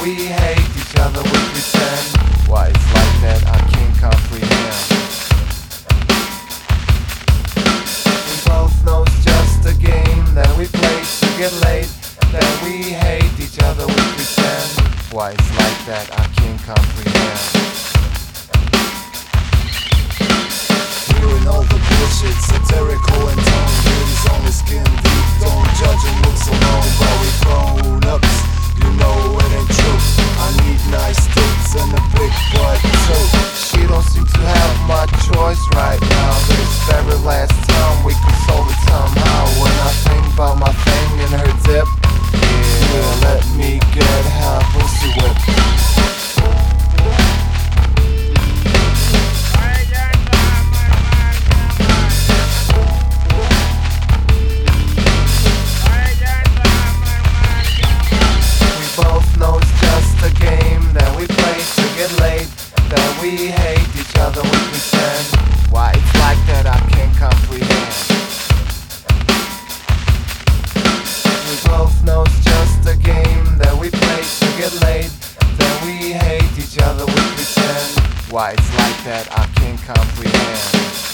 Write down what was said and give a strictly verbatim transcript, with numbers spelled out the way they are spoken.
we hate each other, we pretend. Why it's like that, I can't comprehend. We both know it's just a game that we play to get laid, that we hate each other, we pretend. Why it's like that, I can't comprehend. Hearing all the bullshit, satirical and tone views on the skin deep. Don't judge and look so long, but we grown ups. You know it ain't true. I need nice tits and a big butt too. She don't seem to have my choice right now. This very last time we console it somehow. When I think about my thing and her dip, yeah, let me get her pussy whipped. That we hate each other, we pretend. Why it's like that, I can't comprehend. We both know it's just a game that we play to get laid, that we hate each other, we pretend. Why it's like that, I can't comprehend.